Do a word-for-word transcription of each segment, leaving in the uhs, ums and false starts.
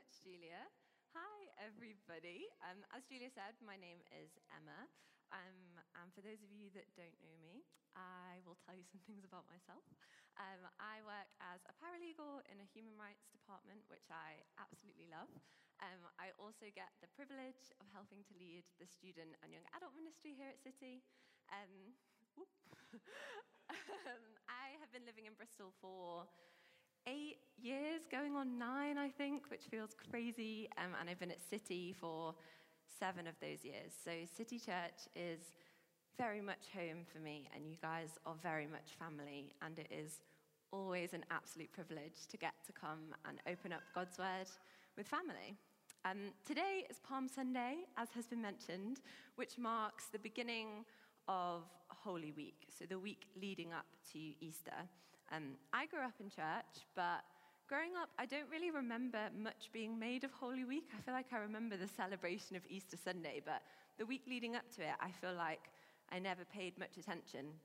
much, Julia. Hi, everybody. Um, as Julia said, my name is Emma. Um, and for those of you that don't know me, I will tell you some things about myself. Um, I work as a paralegal in a human rights department, which I absolutely love. Um, I also get the privilege of helping to lead the student and young adult ministry here at City. Um, um, I have been living in Bristol for eight years, going on nine, I think, which feels crazy. Um, and I've been at City for seven of those years. So City Church is very much home for me, and you guys are very much family. And it is always an absolute privilege to get to come and open up God's Word with family. Um, today is Palm Sunday, as has been mentioned, which marks the beginning of Holy Week, so the week leading up to Easter. Um, I grew up in church, but growing up, I don't really remember much being made of Holy Week. I feel like I remember the celebration of Easter Sunday, but the week leading up to it, I feel like I never paid much attention.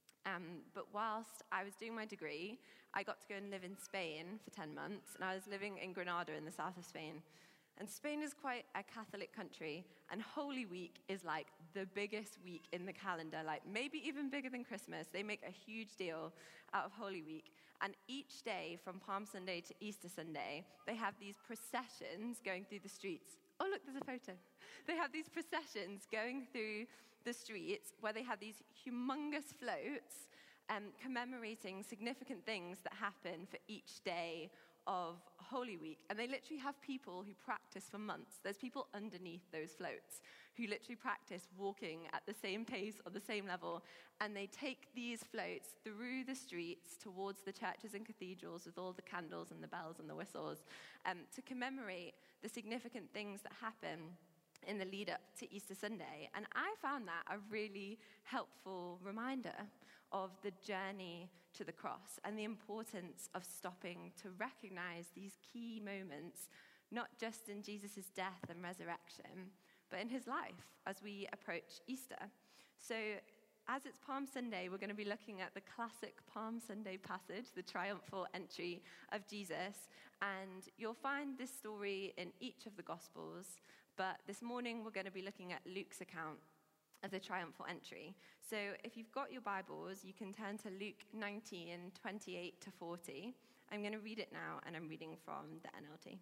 Um, but whilst I was doing my degree, I got to go and live in Spain for ten months, and I was living in Granada in the south of Spain. And Spain is quite a Catholic country, and Holy Week is like the biggest week in the calendar, like maybe even bigger than Christmas. They make a huge deal out of Holy Week. And each day from Palm Sunday to Easter Sunday, they have these processions going through the streets. Oh, look, there's a photo. They have these processions going through the streets where they have these humongous floats um, commemorating significant things that happen for each day of Holy Week. And they literally have people who practice for months. There's people underneath those floats who literally practice walking at the same pace or the same level. And they take these floats through the streets towards the churches and cathedrals with all the candles and the bells and the whistles um, to commemorate the significant things that happen in the lead up to Easter Sunday. And I found that a really helpful reminder of the journey to the cross and the importance of stopping to recognize these key moments, not just in Jesus' death and resurrection, but in his life as we approach Easter. So as it's Palm Sunday, we're going to be looking at the classic Palm Sunday passage, the triumphal entry of Jesus. And you'll find this story in each of the Gospels. But this morning, we're going to be looking at Luke's account of the triumphal entry. So if you've got your Bibles, you can turn to Luke nineteen, twenty-eight to forty. I'm going to read it now, and I'm reading from the N L T.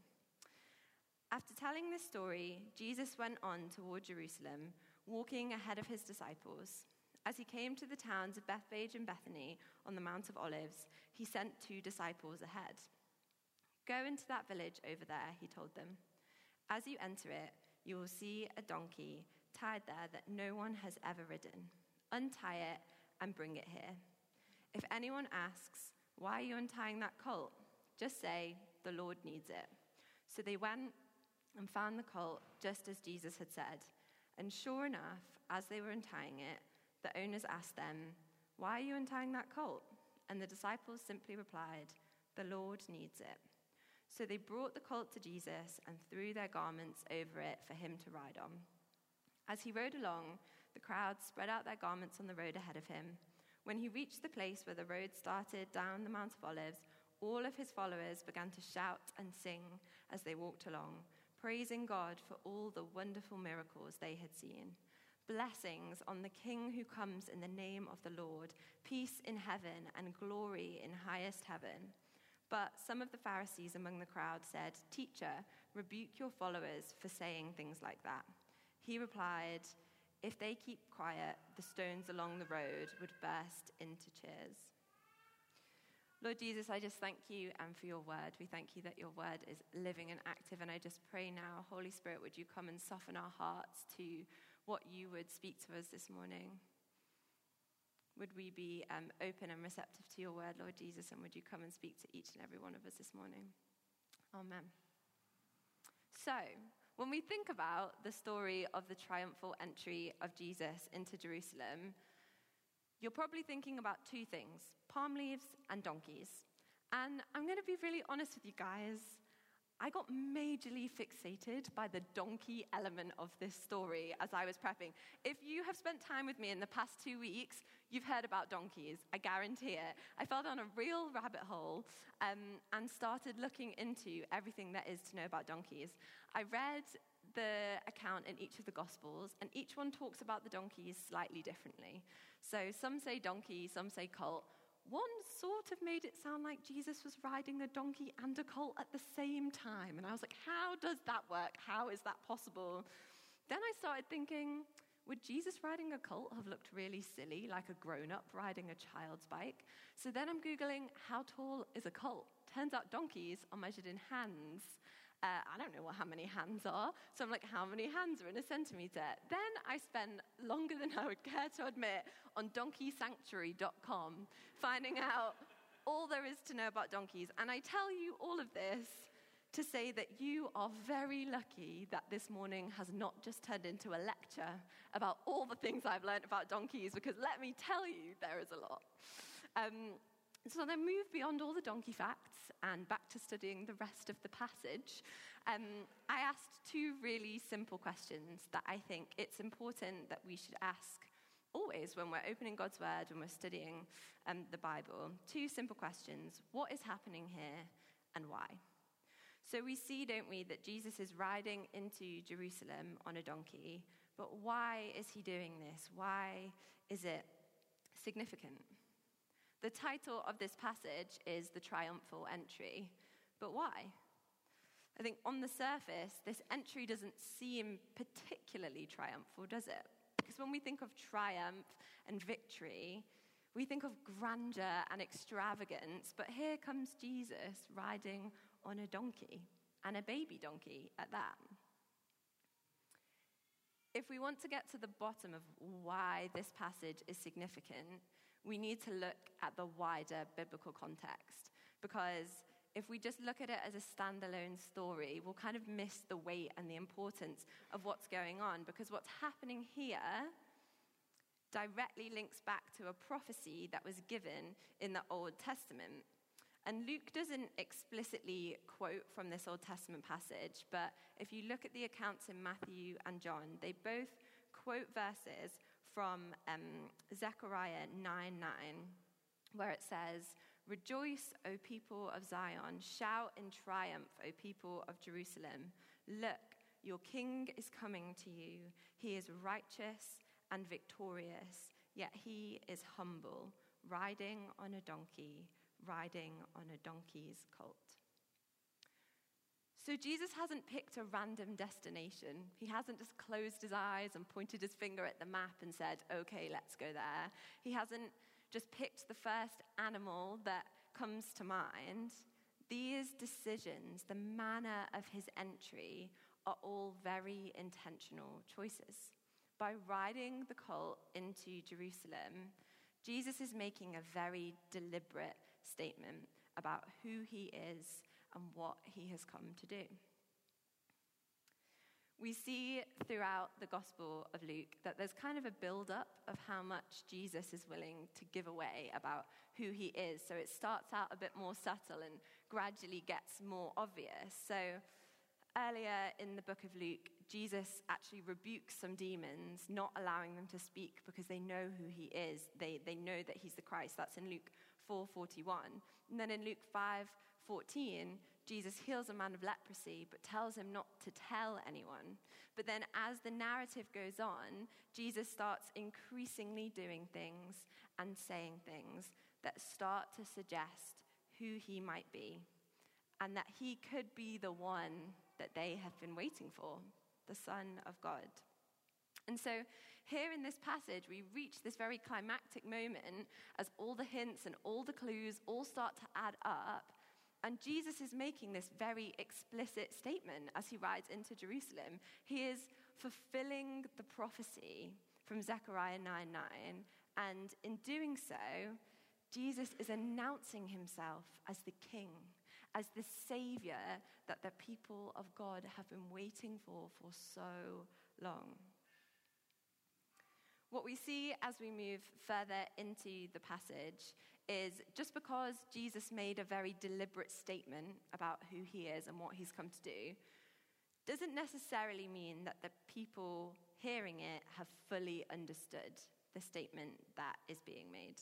After telling this story, Jesus went on toward Jerusalem, walking ahead of his disciples. As he came to the towns of Bethphage and Bethany on the Mount of Olives, he sent two disciples ahead. Go into that village over there, he told them. As you enter it, you will see a donkey tied there that no one has ever ridden. Untie it and bring it here. If anyone asks, why are you untying that colt? Just say, the Lord needs it. So they went and found the colt just as Jesus had said. And sure enough, as they were untying it, the owners asked them, why are you untying that colt? And the disciples simply replied, the Lord needs it. So they brought the colt to Jesus and threw their garments over it for him to ride on. As he rode along, the crowd spread out their garments on the road ahead of him. When he reached the place where the road started down the Mount of Olives, all of his followers began to shout and sing as they walked along, praising God for all the wonderful miracles they had seen. Blessings on the King who comes in the name of the Lord, peace in heaven and glory in highest heaven. But some of the Pharisees among the crowd said, Teacher, rebuke your followers for saying things like that. He replied, if they keep quiet, the stones along the road would burst into cheers. Lord Jesus, I just thank you and for your word. We thank you that your word is living and active. And I just pray now, Holy Spirit, would you come and soften our hearts to what you would speak to us this morning? Would we be um, open and receptive to your word, Lord Jesus, and would you come and speak to each and every one of us this morning? Amen. So, when we think about the story of the triumphal entry of Jesus into Jerusalem, you're probably thinking about two things, palm leaves and donkeys. And I'm going to be really honest with you guys. I got majorly fixated by the donkey element of this story as I was prepping. If you have spent time with me in the past two weeks, you've heard about donkeys, I guarantee it. I fell down a real rabbit hole um, and started looking into everything there is to know about donkeys. I read the account in each of the Gospels, and each one talks about the donkeys slightly differently. So some say donkey, some say colt. One sort of made it sound like Jesus was riding a donkey and a colt at the same time. And I was like, how does that work? How is that possible? Then I started thinking, would Jesus riding a colt have looked really silly, like a grown-up riding a child's bike? So then I'm Googling, how tall is a colt? Turns out donkeys are measured in hands. Uh, I don't know what, how many hands are. So I'm like, how many hands are in a centimeter? Then I spend longer than I would care to admit on donkey sanctuary dot com, finding out all there is to know about donkeys. And I tell you all of this to say that you are very lucky that this morning has not just turned into a lecture about all the things I've learned about donkeys, because let me tell you, there is a lot. Um, So then move beyond all the donkey facts and back to studying the rest of the passage. Um, I asked two really simple questions that I think it's important that we should ask always when we're opening God's Word, when we're studying um, the Bible. Two simple questions. What is happening here and why? So we see, don't we, that Jesus is riding into Jerusalem on a donkey. But why is he doing this? Why is it significant? The title of this passage is The Triumphal Entry. But why? I think on the surface, this entry doesn't seem particularly triumphal, does it? Because when we think of triumph and victory, we think of grandeur and extravagance. But here comes Jesus riding on a donkey, and a baby donkey at that. If we want to get to the bottom of why this passage is significant, we need to look at the wider biblical context. Because if we just look at it as a standalone story, we'll kind of miss the weight and the importance of what's going on. Because what's happening here directly links back to a prophecy that was given in the Old Testament. And Luke doesn't explicitly quote from this Old Testament passage, but if you look at the accounts in Matthew and John, they both quote verses from um, Zechariah nine nine, where it says, "Rejoice, O people of Zion, shout in triumph, O people of Jerusalem. Look, your king is coming to you. He is righteous and victorious, yet he is humble, riding on a donkey, riding on a donkey's colt." So Jesus hasn't picked a random destination. He hasn't just closed his eyes and pointed his finger at the map and said, okay, let's go there. He hasn't just picked the first animal that comes to mind. These decisions, the manner of his entry, are all very intentional choices. By riding the colt into Jerusalem, Jesus is making a very deliberate statement about who he is and what he has come to do. We see throughout the Gospel of Luke that there's kind of a build-up of how much Jesus is willing to give away about who he is. So it starts out a bit more subtle and gradually gets more obvious. So earlier in the book of Luke, Jesus actually rebukes some demons, not allowing them to speak because they know who he is. They, they know that he's the Christ. That's in Luke four forty-one. And then in Luke five fourteen, Jesus heals a man of leprosy, but tells him not to tell anyone. But then as the narrative goes on, Jesus starts increasingly doing things and saying things that start to suggest who he might be, and that he could be the one that they have been waiting for, the Son of God. And so here in this passage, we reach this very climactic moment as all the hints and all the clues all start to add up. And Jesus is making this very explicit statement as he rides into Jerusalem. He is fulfilling the prophecy from Zechariah nine nine. And in doing so, Jesus is announcing himself as the King, as the Savior that the people of God have been waiting for for so long. What we see as we move further into the passage is just because Jesus made a very deliberate statement about who he is and what he's come to do, doesn't necessarily mean that the people hearing it have fully understood the statement that is being made.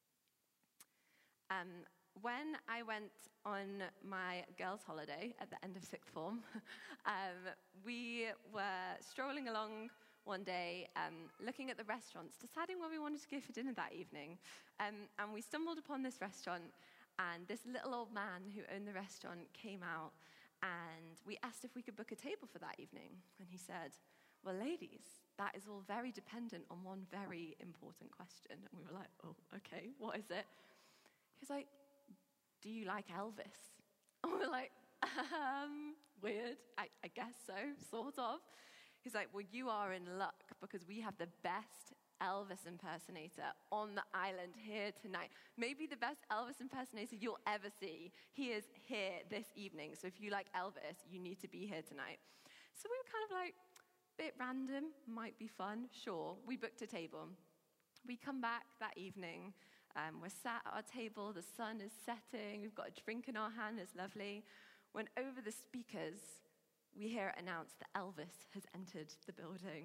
Um, when I went on my girls' holiday at the end of sixth form, um, we were strolling along one day, um, looking at the restaurants, deciding where we wanted to go for dinner that evening. Um, and we stumbled upon this restaurant, and this little old man who owned the restaurant came out, and we asked if we could book a table for that evening. And he said, well, ladies, that is all very dependent on one very important question. And we were like, oh, okay, what is it? He was like, do you like Elvis? And we were like, um, weird, I, I guess so, sort of. He's like, well, you are in luck because we have the best Elvis impersonator on the island here tonight. Maybe the best Elvis impersonator you'll ever see. He is here this evening. So if you like Elvis, you need to be here tonight. So we were kind of like, bit random, might be fun, sure. We booked a table. We come back that evening. Um, we're sat at our table. The sun is setting. We've got a drink in our hand. It's lovely. When over the speakers, we hear it announced that Elvis has entered the building.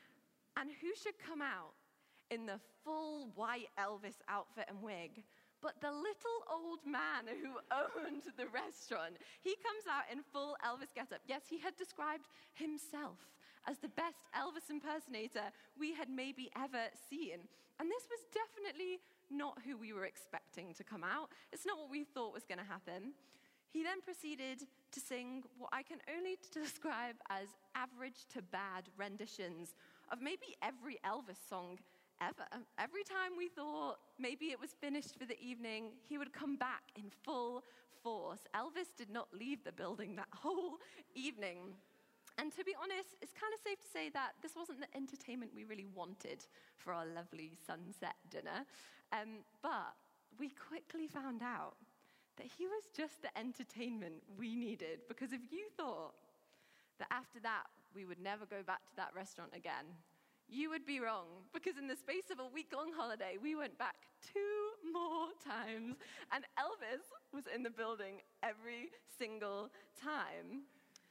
And who should come out in the full white Elvis outfit and wig but the little old man who owned the restaurant? He comes out in full Elvis getup. Yes, he had described himself as the best Elvis impersonator we had maybe ever seen. And this was definitely not who we were expecting to come out. It's not what we thought was going to happen. He then proceeded to sing what I can only describe as average to bad renditions of maybe every Elvis song ever. Every time we thought maybe it was finished for the evening, he would come back in full force. Elvis did not leave the building that whole evening. And to be honest, it's kind of safe to say that this wasn't the entertainment we really wanted for our lovely sunset dinner. Um, but we quickly found out that he was just the entertainment we needed. Because if you thought that after that we would never go back to that restaurant again, you would be wrong. Because in the space of a week-long holiday, we went back two more times, and Elvis was in the building every single time.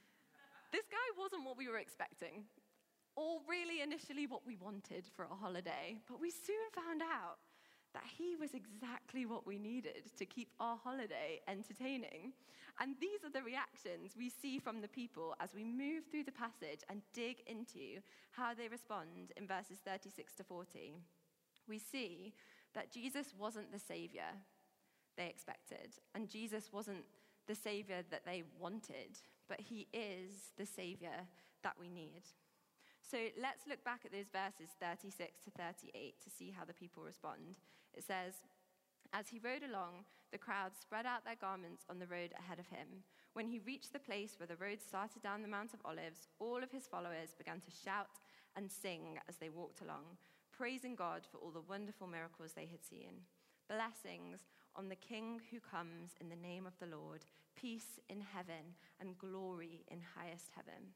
This guy wasn't what we were expecting, or really initially what we wanted for a holiday, but we soon found out that he was exactly what we needed to keep our holiday entertaining. And these are the reactions we see from the people as we move through the passage and dig into how they respond in verses thirty-six to forty. We see that Jesus wasn't the savior they expected, and Jesus wasn't the savior that they wanted, but he is the savior that we need. So let's look back at those verses thirty-six to thirty-eight to see how the people respond. It says, as he rode along, the crowd spread out their garments on the road ahead of him. When he reached the place where the road started down the Mount of Olives, all of his followers began to shout and sing as they walked along, praising God for all the wonderful miracles they had seen. Blessings on the King who comes in the name of the Lord, peace in heaven and glory in highest heaven.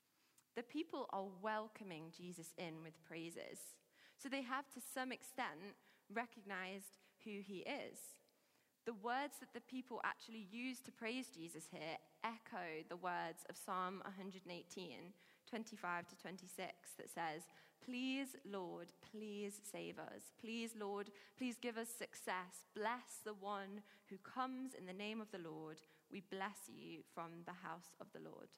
The people are welcoming Jesus in with praises. So they have, to some extent, recognized who he is. The words that the people actually use to praise Jesus here echo the words of Psalm one eighteen, twenty-five to twenty-six, that says, please, Lord, please save us. Please, Lord, please give us success. Bless the one who comes in the name of the Lord. We bless you from the house of the Lord.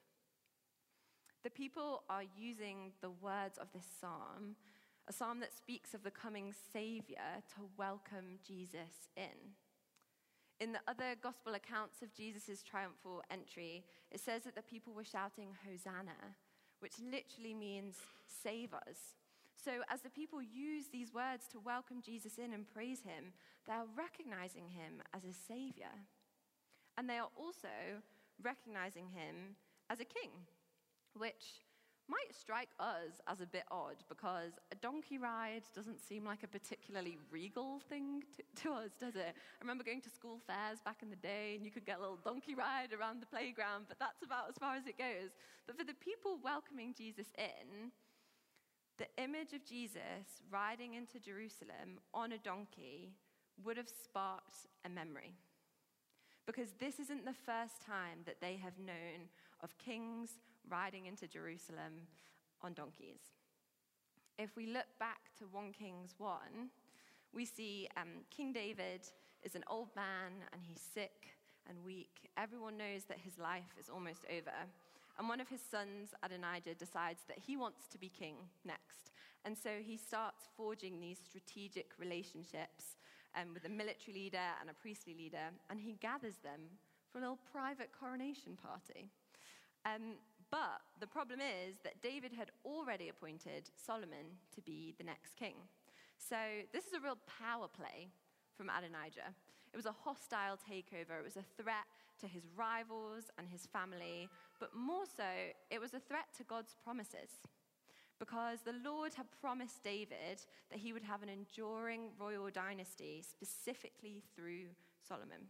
The people are using the words of this psalm, a psalm that speaks of the coming Savior, to welcome Jesus in. In the other gospel accounts of Jesus' triumphal entry, it says that the people were shouting, Hosanna, which literally means save us. So as the people use these words to welcome Jesus in and praise him, they are recognizing him as a Savior. And they are also recognizing him as a king, which might strike us as a bit odd because a donkey ride doesn't seem like a particularly regal thing to, to us, does it? I remember going to school fairs back in the day and you could get a little donkey ride around the playground, but that's about as far as it goes. But for the people welcoming Jesus in, the image of Jesus riding into Jerusalem on a donkey would have sparked a memory. Because this isn't the first time that they have known of kings riding into Jerusalem on donkeys. If we look back to First Kings one, we see um, King David is an old man and he's sick and weak. Everyone knows that his life is almost over. And one of his sons, Adonijah, decides that he wants to be king next. And so he starts forging these strategic relationships um, with a military leader and a priestly leader, and he gathers them for a little private coronation party. Um, but the problem is that David had already appointed Solomon to be the next king. So this is a real power play from Adonijah. It was a hostile takeover. It was a threat to his rivals and his family, but more so, it was a threat to God's promises. Because the Lord had promised David that he would have an enduring royal dynasty, specifically through Solomon.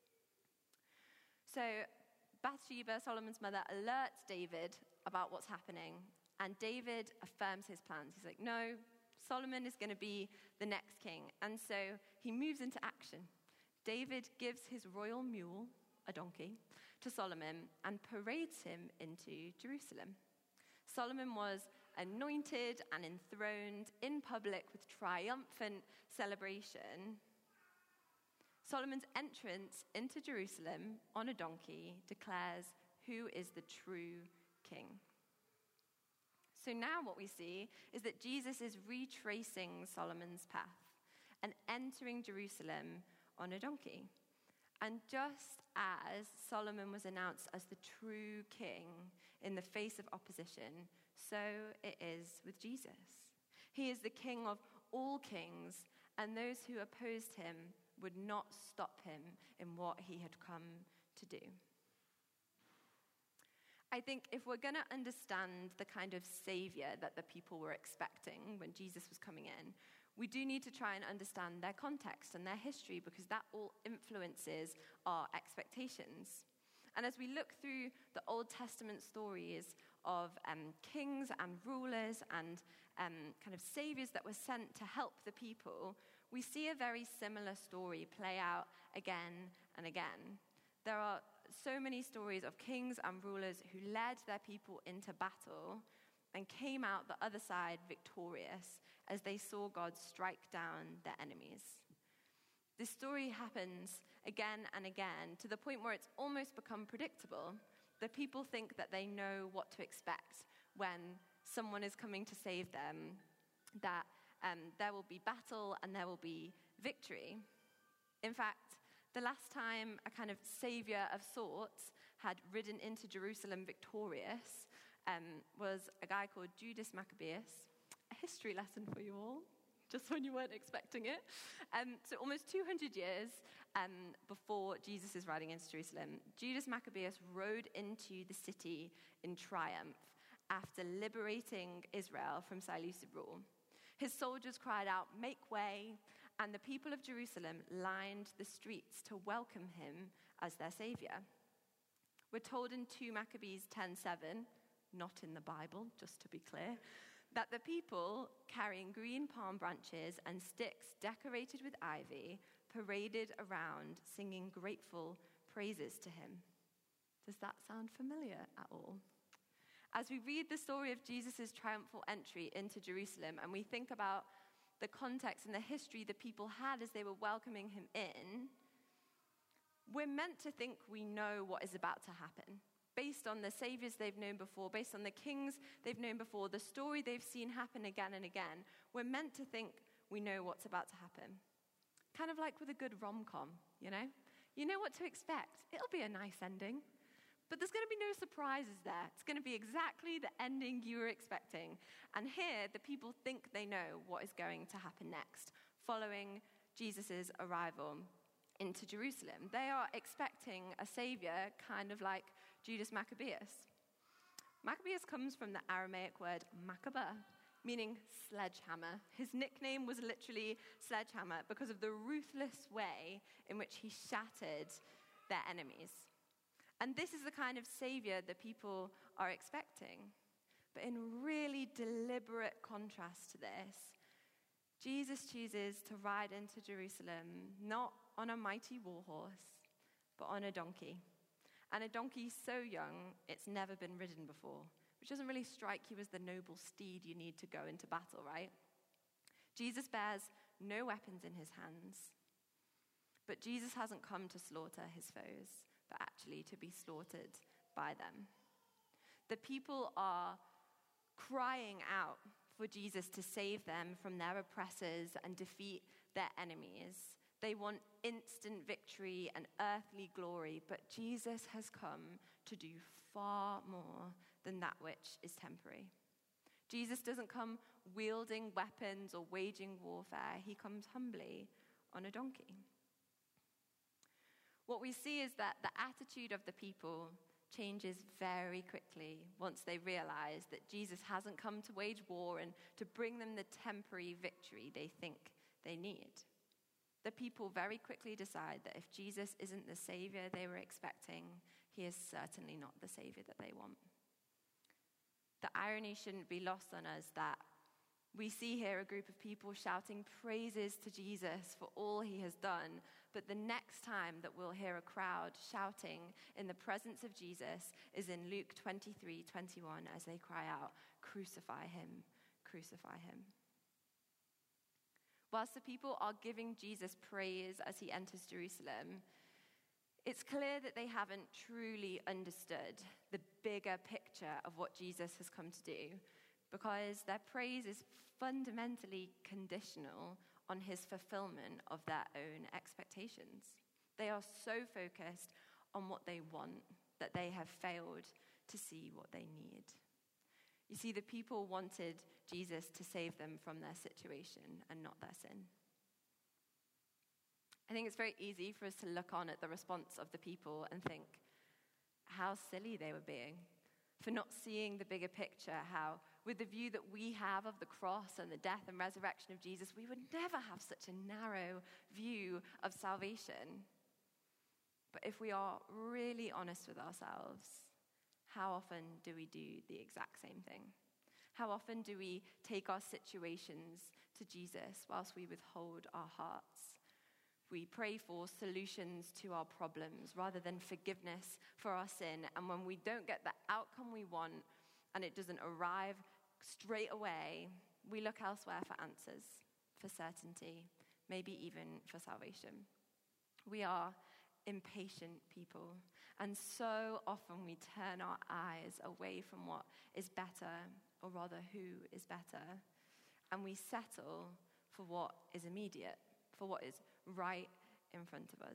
So Bathsheba, Solomon's mother, alerts David about what's happening, and David affirms his plans. He's like, no, Solomon is going to be the next king. And so he moves into action. David gives his royal mule, a donkey, to Solomon and parades him into Jerusalem. Solomon was anointed and enthroned in public with triumphant celebration. Solomon's entrance into Jerusalem on a donkey declares who is the true king. So now what we see is that Jesus is retracing Solomon's path and entering Jerusalem on a donkey. And just as Solomon was announced as the true king in the face of opposition, so it is with Jesus. He is the king of all kings, and those who opposed him would not stop him in what he had come to do. I think if we're going to understand the kind of savior that the people were expecting when Jesus was coming in, we do need to try and understand their context and their history, because that all influences our expectations. And as we look through the Old Testament stories of um, kings and rulers and um, kind of saviors that were sent to help the people, we see a very similar story play out again and again. There are so many stories of kings and rulers who led their people into battle and came out the other side victorious as they saw God strike down their enemies. This story happens again and again to the point where it's almost become predictable. The people think that they know what to expect when someone is coming to save them, that um, there will be battle and there will be victory. In fact, the last time a kind of savior of sorts had ridden into Jerusalem victorious um, was a guy called Judas Maccabeus. A history lesson for you all, just when you weren't expecting it. Um, so almost two hundred years um, before Jesus is riding into Jerusalem, Judas Maccabeus rode into the city in triumph after liberating Israel from Seleucid rule. His soldiers cried out, "Make way," and the people of Jerusalem lined the streets to welcome him as their savior. We're told in Second Maccabees ten seven, not in the Bible, just to be clear, that the people, carrying green palm branches and sticks decorated with ivy, paraded around singing grateful praises to him. Does that sound familiar at all? As we read the story of Jesus' triumphal entry into Jerusalem and we think about the context and the history the people had as they were welcoming him in, we're meant to think we know what is about to happen. Based on the saviors they've known before, based on the kings they've known before, the story they've seen happen again and again, we're meant to think we know what's about to happen. Kind of like with a good rom-com, you know? You know what to expect. It'll be a nice ending. But there's going to be no surprises there. It's going to be exactly the ending you were expecting. And here, the people think they know what is going to happen next, following Jesus' arrival into Jerusalem. They are expecting a savior kind of like Judas Maccabeus. Maccabeus comes from the Aramaic word Maccabah, meaning sledgehammer. His nickname was literally sledgehammer because of the ruthless way in which he shattered their enemies. And this is the kind of savior the people are expecting. But in really deliberate contrast to this, Jesus chooses to ride into Jerusalem not on a mighty war horse, but on a donkey. And a donkey so young, it's never been ridden before, which doesn't really strike you as the noble steed you need to go into battle, right? Jesus bears no weapons in his hands. But Jesus hasn't come to slaughter his foes, but actually to be slaughtered by them. The people are crying out for Jesus to save them from their oppressors and defeat their enemies. They want instant victory and earthly glory, but Jesus has come to do far more than that which is temporary. Jesus doesn't come wielding weapons or waging warfare. He comes humbly on a donkey. What we see is that the attitude of the people changes very quickly once they realize that Jesus hasn't come to wage war and to bring them the temporary victory they think they need. The people very quickly decide that if Jesus isn't the savior they were expecting, he is certainly not the savior that they want. The irony shouldn't be lost on us that we see here a group of people shouting praises to Jesus for all he has done, but the next time that we'll hear a crowd shouting in the presence of Jesus is in Luke twenty-three twenty-one as they cry out, "Crucify him, crucify him." Whilst the people are giving Jesus praise as he enters Jerusalem, it's clear that they haven't truly understood the bigger picture of what Jesus has come to do, because their praise is fundamentally conditional on his fulfillment of their own expectations. They are so focused on what they want that they have failed to see what they need. You see, the people wanted Jesus to save them from their situation and not their sin. I think it's very easy for us to look on at the response of the people and think how silly they were being for not seeing the bigger picture, how with the view that we have of the cross and the death and resurrection of Jesus, we would never have such a narrow view of salvation. But if we are really honest with ourselves, how often do we do the exact same thing? How often do we take our situations to Jesus whilst we withhold our hearts? We pray for solutions to our problems rather than forgiveness for our sin. And when we don't get the outcome we want and it doesn't arrive straight away, we look elsewhere for answers, for certainty, maybe even for salvation. We are impatient people, and so often we turn our eyes away from what is better, or rather who is better, and we settle for what is immediate, for what is right in front of us.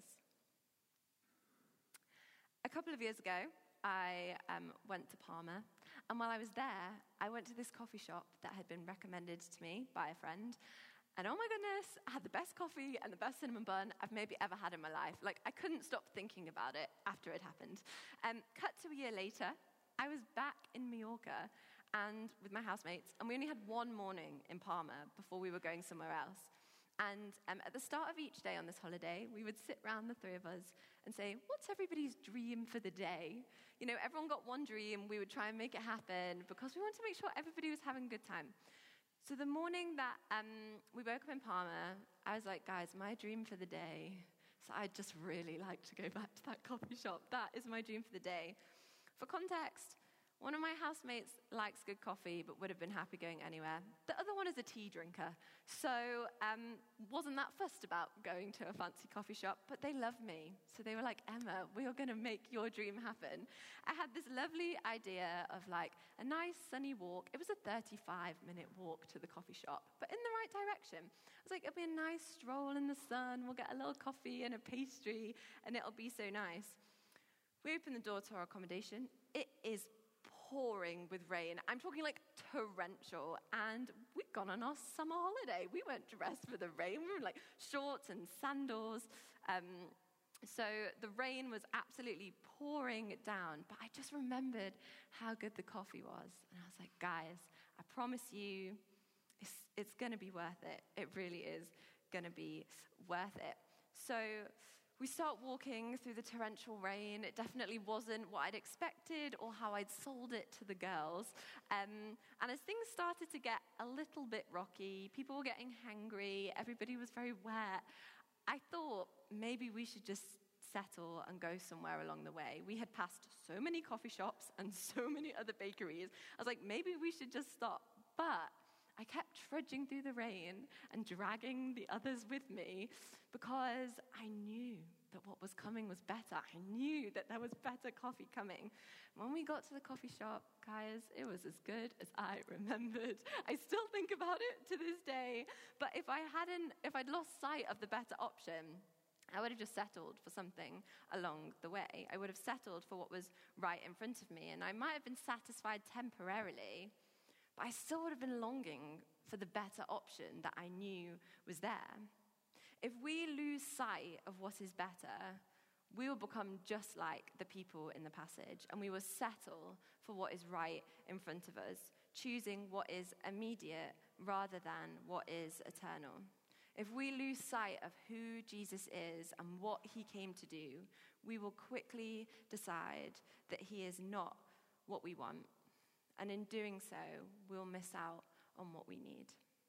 A couple of years ago, I um, went to Parma, and while I was there, I went to this coffee shop that had been recommended to me by a friend, and oh my goodness, I had the best coffee and the best cinnamon bun I've maybe ever had in my life. Like, I couldn't stop thinking about it after it happened. Um, cut to a year later, I was back in Mallorca and with my housemates, and we only had one morning in Parma before we were going somewhere else. And um, at the start of each day on this holiday, we would sit round, the three of us, and say, what's everybody's dream for the day? You know, everyone got one dream. We would try and make it happen because we wanted to make sure everybody was having a good time. So the morning that um, we woke up in Parma, I was like, guys, my dream for the day. So I'd just really like to go back to that coffee shop. That is my dream for the day. For context, one of my housemates likes good coffee, but would have been happy going anywhere. The other one is a tea drinker, so um, wasn't that fussed about going to a fancy coffee shop, but they love me. So they were like, Emma, we are going to make your dream happen. I had this lovely idea of like a nice sunny walk. It was a thirty-five minute walk to the coffee shop, but in the right direction. I was like, it'll be a nice stroll in the sun. We'll get a little coffee and a pastry, and it'll be so nice. We open the door to our accommodation. It is pouring with rain. I'm talking like torrential, and we'd gone on our summer holiday. We weren't dressed for the rain. We were like shorts and sandals. Um, so the rain was absolutely pouring down, but I just remembered how good the coffee was. And I was like, guys, I promise you, it's, it's going to be worth it. It really is going to be worth it. So We start walking through the torrential rain. It definitely wasn't what I'd expected or how I'd sold it to the girls. Um, and as things started to get a little bit rocky, people were getting hangry, everybody was very wet, I thought maybe we should just settle and go somewhere along the way. We had passed so many coffee shops and so many other bakeries. I was like, maybe we should just stop. But I kept trudging through the rain and dragging the others with me because I knew that what was coming was better. I knew that there was better coffee coming. When we got to the coffee shop, guys, it was as good as I remembered. I still think about it to this day. But if I hadn't, if I'd lost sight of the better option, I would have just settled for something along the way. I would have settled for what was right in front of me, and I might have been satisfied temporarily, but I still would have been longing for the better option that I knew was there. If we lose sight of what is better, we will become just like the people in the passage, and we will settle for what is right in front of us, choosing what is immediate rather than what is eternal. If we lose sight of who Jesus is and what he came to do, we will quickly decide that he is not what we want. And in doing so, we'll miss out on what we need.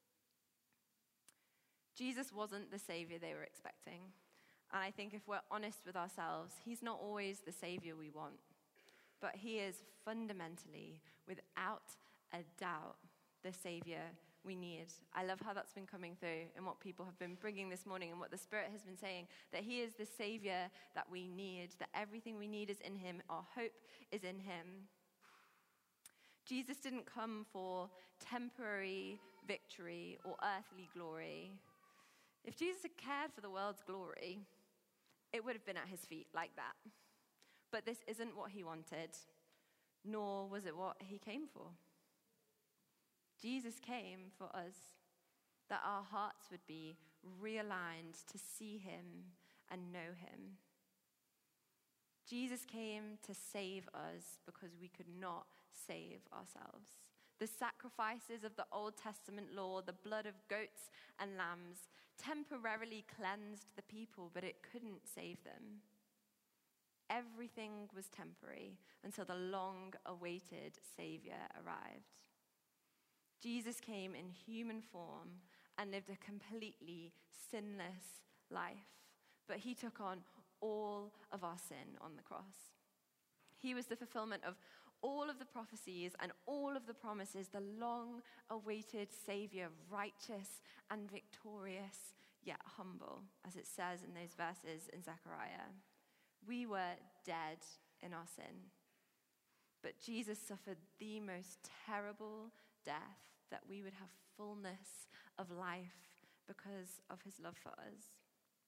Jesus wasn't the savior they were expecting. And I think if we're honest with ourselves, he's not always the savior we want. But he is fundamentally, without a doubt, the savior we need. I love how that's been coming through and what people have been bringing this morning and what the Spirit has been saying, that he is the savior that we need, that everything we need is in him, our hope is in him. Jesus didn't come for temporary victory or earthly glory. If Jesus had cared for the world's glory, it would have been at his feet like that. But this isn't what he wanted, nor was it what he came for. Jesus came for us, that our hearts would be realigned to see him and know him. Jesus came to save us because we could not save ourselves. The sacrifices of the Old Testament law, the blood of goats and lambs, temporarily cleansed the people, but it couldn't save them. Everything was temporary until the long-awaited Savior arrived. Jesus came in human form and lived a completely sinless life, but he took on all of our sin on the cross. He was the fulfillment of all of the prophecies and all of the promises, the long-awaited Savior, righteous and victorious, yet humble, as it says in those verses in Zechariah. We were dead in our sin, but Jesus suffered the most terrible death that we would have fullness of life because of his love for us.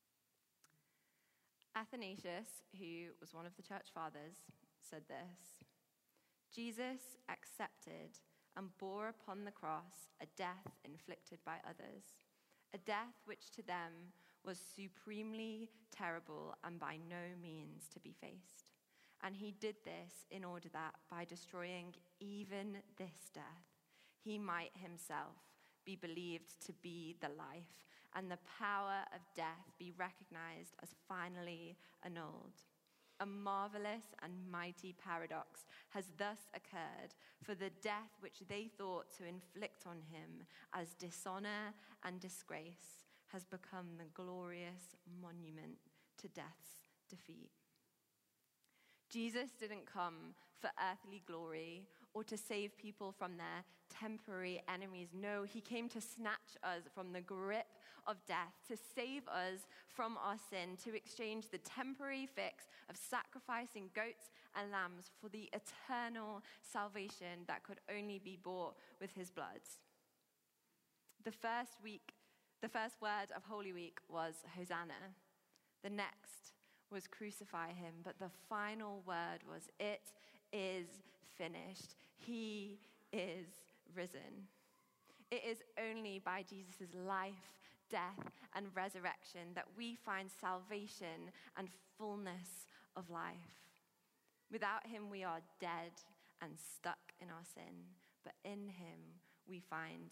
Athanasius, who was one of the church fathers, said this: Jesus accepted and bore upon the cross a death inflicted by others, a death which to them was supremely terrible and by no means to be faced. And he did this in order that by destroying even this death, he might himself be believed to be the life, and the power of death be recognized as finally annulled. A marvelous and mighty paradox has thus occurred, for the death which they thought to inflict on him as dishonor and disgrace has become the glorious monument to death's defeat. Jesus didn't come for earthly glory or to save people from their temporary enemies. No, he came to snatch us from the grip of death, to save us from our sin, to exchange the temporary fix of sacrificing goats and lambs for the eternal salvation that could only be bought with his blood. The first week, the first word of Holy Week was Hosanna. The next was crucify him, but the final word was, it is finished. He is risen. It is only by Jesus' life, death, and resurrection that we find salvation and fullness of life. Without him, we are dead and stuck in our sin, but in him, we find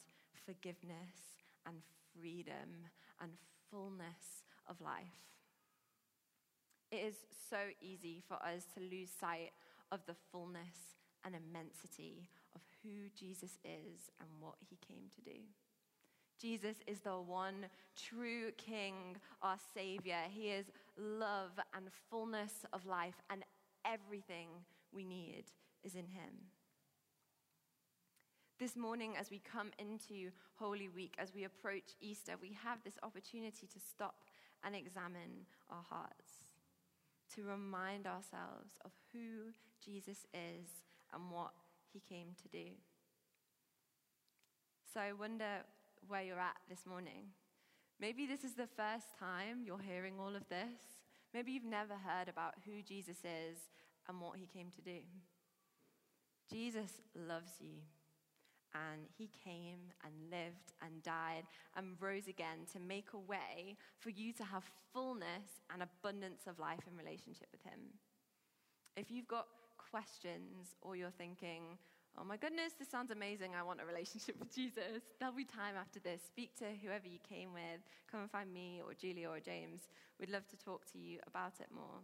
forgiveness and freedom and fullness of life. It is so easy for us to lose sight of the fullness and immensity of who Jesus is and what he came to do. Jesus is the one true King, our Savior. He is love and fullness of life, and everything we need is in him. This morning, as we come into Holy Week, as we approach Easter, we have this opportunity to stop and examine our hearts, to remind ourselves of who Jesus is and what he came to do. So I wonder where you're at this morning. Maybe this is the first time you're hearing all of this. Maybe you've never heard about who Jesus is and what he came to do. Jesus loves you, and he came and lived and died and rose again to make a way for you to have fullness and abundance of life in relationship with him. If you've got questions or you're thinking, oh my goodness, this sounds amazing, I want a relationship with Jesus, there'll be time after this. Speak to whoever you came with. Come and find me or Julia or James. We'd love to talk to you about it more.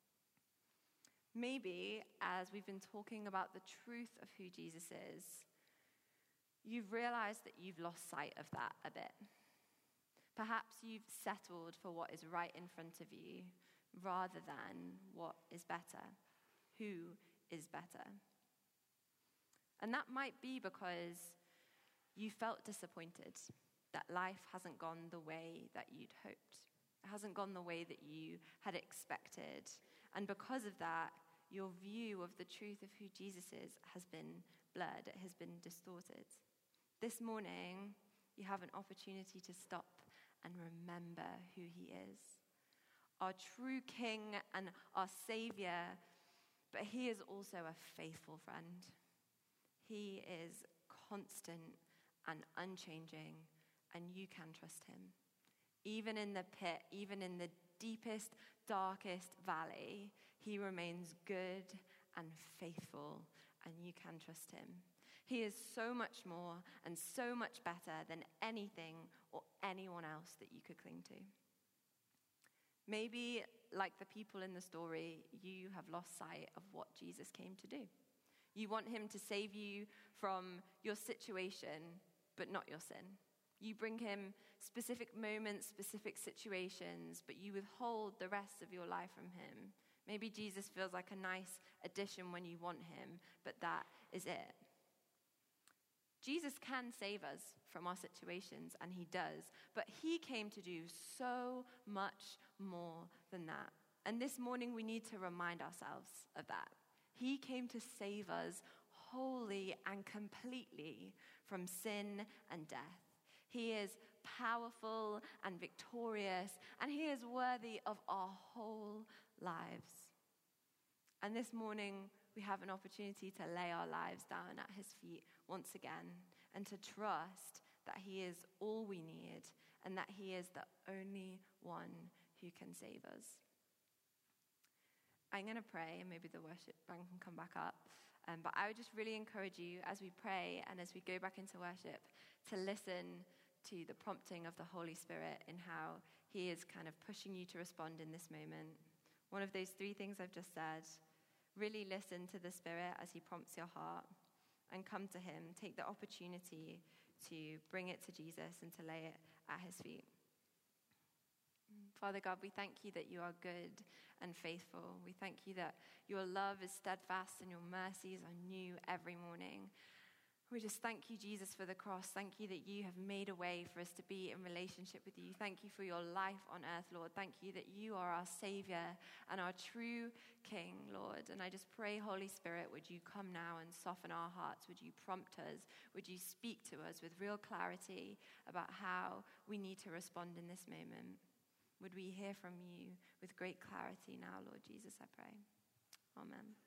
Maybe as we've been talking about the truth of who Jesus is, you've realized that you've lost sight of that a bit. Perhaps you've settled for what is right in front of you rather than what is better. Who is better? And that might be because you felt disappointed that life hasn't gone the way that you'd hoped. It hasn't gone the way that you had expected. And because of that, your view of the truth of who Jesus is has been blurred. It has been distorted. This morning, you have an opportunity to stop and remember who he is. Our true King and our Savior, but he is also a faithful friend. He is constant and unchanging, and you can trust him. Even in the pit, even in the deepest, darkest valley, he remains good and faithful, and you can trust him. He is so much more and so much better than anything or anyone else that you could cling to. Maybe, like the people in the story, you have lost sight of what Jesus came to do. You want him to save you from your situation, but not your sin. You bring him specific moments, specific situations, but you withhold the rest of your life from him. Maybe Jesus feels like a nice addition when you want him, but that is it. Jesus can save us from our situations, and he does, but he came to do so much more than that. And this morning we need to remind ourselves of that. He came to save us wholly and completely from sin and death. He is powerful and victorious, and he is worthy of our whole lives. And this morning, we have an opportunity to lay our lives down at his feet once again and to trust that he is all we need and that he is the only one who can save us. I'm going to pray, and maybe the worship band can come back up. Um, but I would just really encourage you as we pray and as we go back into worship to listen to the prompting of the Holy Spirit in how he is kind of pushing you to respond in this moment. One of those three things I've just said, really listen to the Spirit as he prompts your heart and come to him. Take the opportunity to bring it to Jesus and to lay it at his feet. Father God, we thank you that you are good and faithful. We thank you that your love is steadfast and your mercies are new every morning. We just thank you, Jesus, for the cross. Thank you that you have made a way for us to be in relationship with you. Thank you for your life on earth, Lord. Thank you that you are our Savior and our true King, Lord. And I just pray, Holy Spirit, would you come now and soften our hearts? Would you prompt us? Would you speak to us with real clarity about how we need to respond in this moment? Would we hear from you with great clarity now, Lord Jesus, I pray. Amen.